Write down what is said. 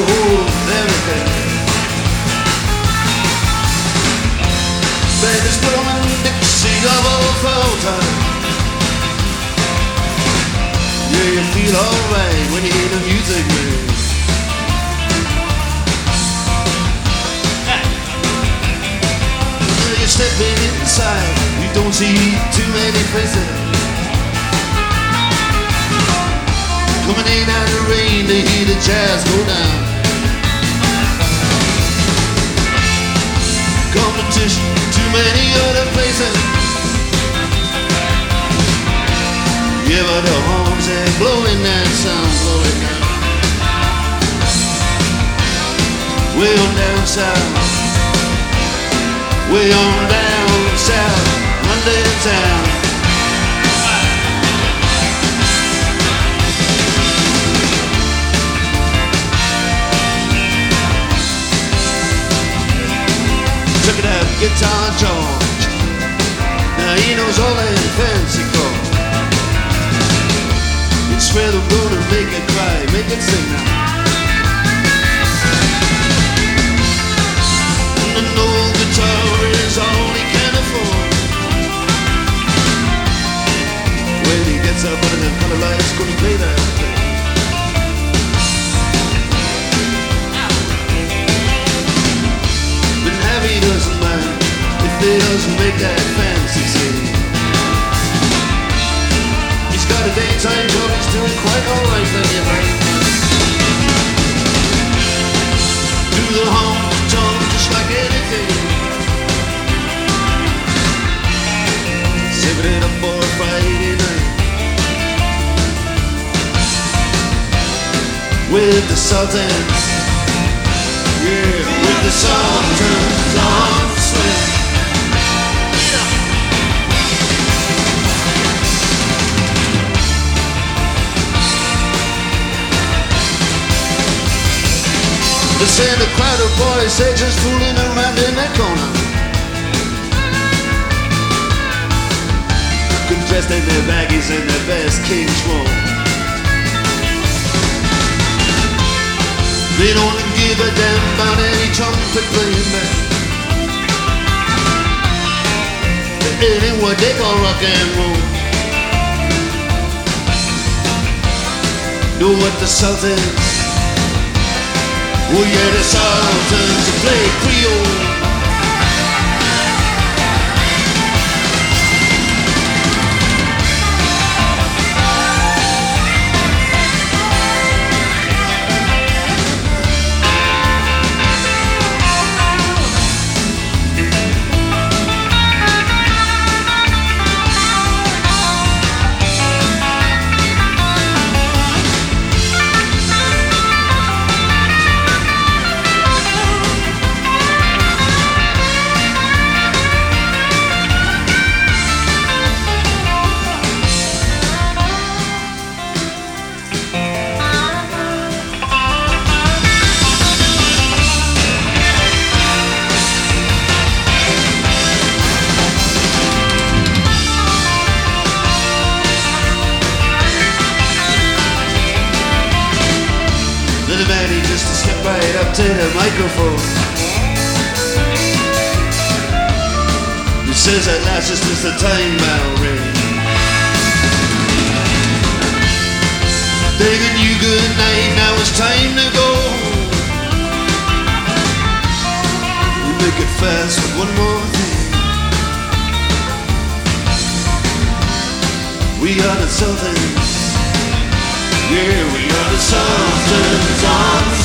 hold everything. Baby's blowing Dixie double full time. Yeah, you feel alright when you hear the music ring. You're stepping inside, you don't see too many faces. Coming in out of the rain to hear the jazz go down. Competition, too many other places. Yeah, but the horns are blowing that sound, blowing down. Way on down south, way on down south, London town. Check it out, Guitar George. Now he knows all that fancy chords. It's where they're gonna make it cry, make it sing now. And an old guitar is all he can afford. When he gets up under them color lights, gonna play that thing. But Harry doesn't mind if they doesn't make that fancy scene. He's got a daytime job, he's doing quite alright, let me right. Do the honky tonk just like anything. Saving it up for a Friday night with the Sultans. Yeah, with the Sultans on the swing. They say the crowd of boys, they just fooling around in that corner, dressed in their baggies and their best King's wool. They don't give a damn about any trumpet playing band. It ain't what they call rock and roll. Know what the South is? Oh yeah, the Sultans play Creole. Just to step right up to the microphone. He says at last it's just the time bell ring. Begging you good night, now it's time to go. You make it fast with one more thing. We are the Sultans. Yeah, we are the Sultans on